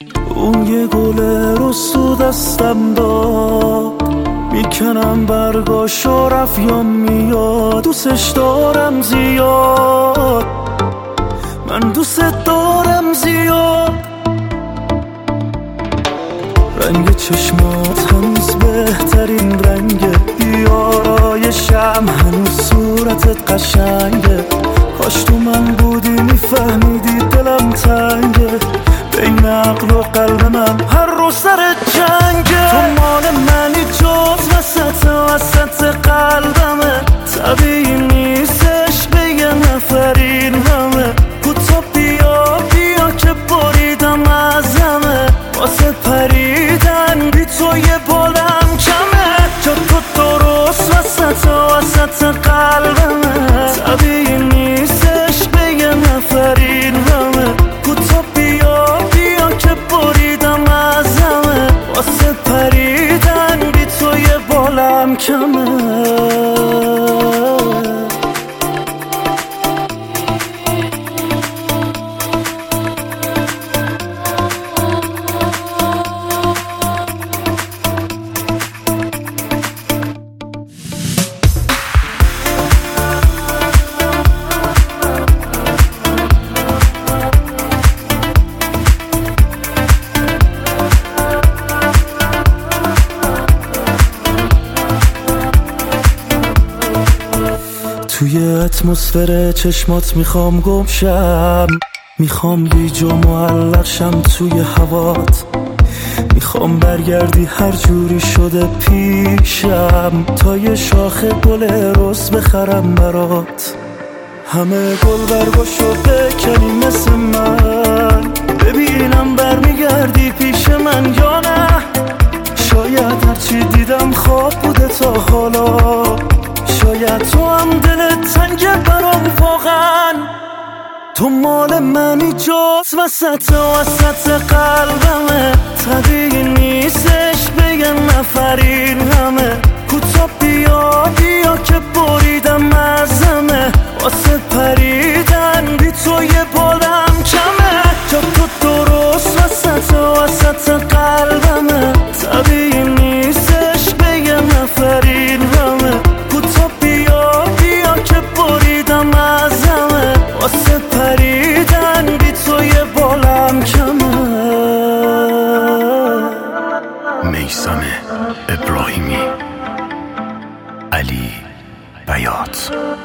اون یه گل رستو دستم داد، میکنم برگاشو رفت یا میاد. دوستش دارم زیاد، من دوست دارم زیاد. رنگ چشمات هنوز بهترین رنگه، بیارایشم هنوز صورتت قشنگه. کاش تو من بودی میفهمیدی دلم تنگه، بین عقل و قلب من هر روز سر جنگه. تو مال منی جز وسط قلبمه، طبیعی نیستش به یه نفر این همه. کوتا بیا که بریدم ازمه، واسه پریدن بی تو یه بالم کمه. جا تو درست وسط قلبمه، طبیعی نیستش به یه نفر این همه. کوتا بیا که بریدم ازمه، واسه پریدن بی تو یه بالم کمه. توی اتمسفر چشمات میخوام گم شم، میخوام گیج و معلق شم توی هوات. میخوام برگردی هر جوری شده پیشم، تا یه شاخه گل رز بخرم برات. همه گل برگاشو بکنی مثل من، ببینم برمیگردی پیش من یا نه. شاید هرچی دیدم خواب بوده تا حالا، شاید تو هم دلت تنگه برام واقعا. تو مال منی جز وسط قلبمه، طبیعی نیستش به یه نفر این همه. کوتا بیا که بریدم ازمه، واسه پریدن بی تو یه بالم کمه. جا تو درست وسط قلبمه، طبیعی نیستش به یه نفر این همه. کوتا بیا که بریدم ازمه، واسه پریدن بی تو یه بالم کمه. میثم ابراهیمی، علی بیات.